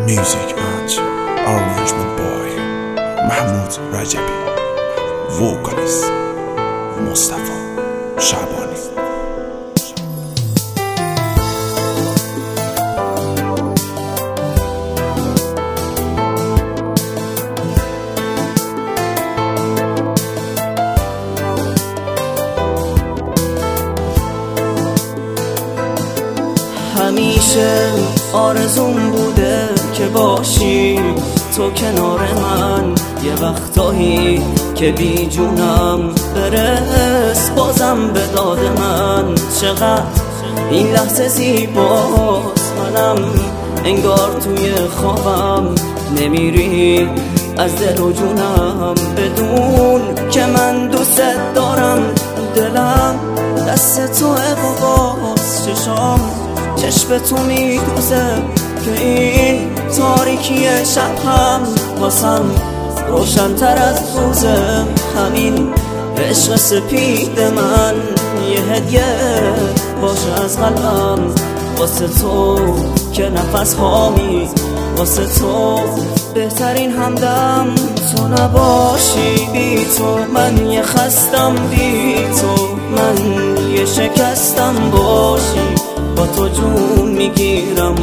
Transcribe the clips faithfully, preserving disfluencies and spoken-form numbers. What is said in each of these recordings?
Music and arrangement by Mahmoud Rajabi. Vocalist Mustafa Shabani. همیشه آرزوم بوده که باشی تو کنار من، یه وقتایی که بی جونم برس بازم به داد من. چقدر این لحظه زیباست، منم انگار توی خوابم نمیری از دل و جونم، بدون که من دوست دارم. دلم دست توه و باز چشام چشم تو میدوزه که این تاریکی شب هم واسم روشن‌تر از روزه. همین عشق سپید من یه هدیه باشه از قلبم واسه تو که نفس هامی واسه تو بهترین همدم. تو نباشی بی تو من یه خستم، بی تو من یه شکستم. باشی با تو جون میگیرم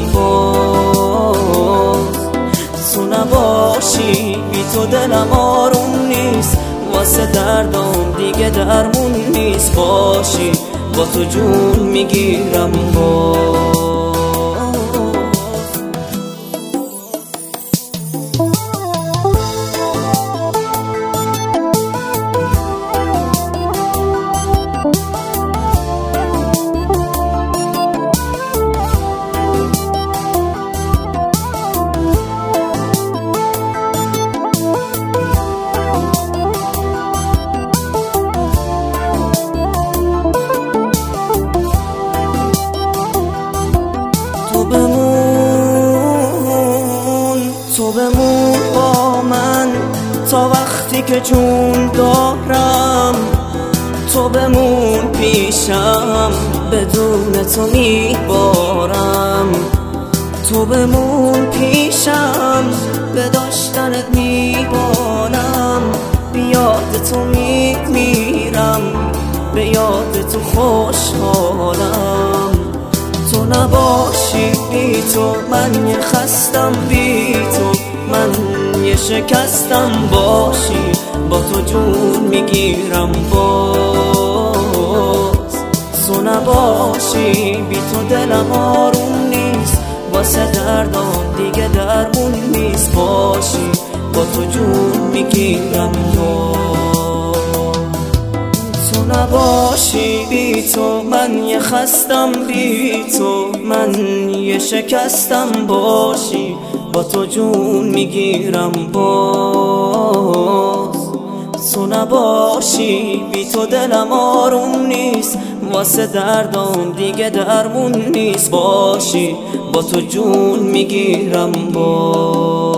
باز، تو نباشی بی تو دلم آروم نیست، واسه دردم دیگه درمون نیست. باشی با تو جون میگیرم باز. تو بمون با من تا وقتی که جون دارم، تو بمون پیشم بدون تو میبارم. تو بمون پیشم به داشتنت میبانم، بیاد تو میمیرم به یاد تو خوشحالم. تو نباشی بی تو من یه خستم، بی تو من یه شکستم. باشی با تو جون میگیرم باز، تو نباشی بی تو دلم آروم نیست، واسه دردم دیگه درمون نیست. باشی با تو جون میگیرم باز، تو نباشی بی تو من یه خستم، بی تو من یه شکستم. باشی با تو جون میگیرم باز، تو نباشی بی تو دلم آروم نیست، واسه دردم دیگه درمون نیست. باشی با تو جون میگیرم باز.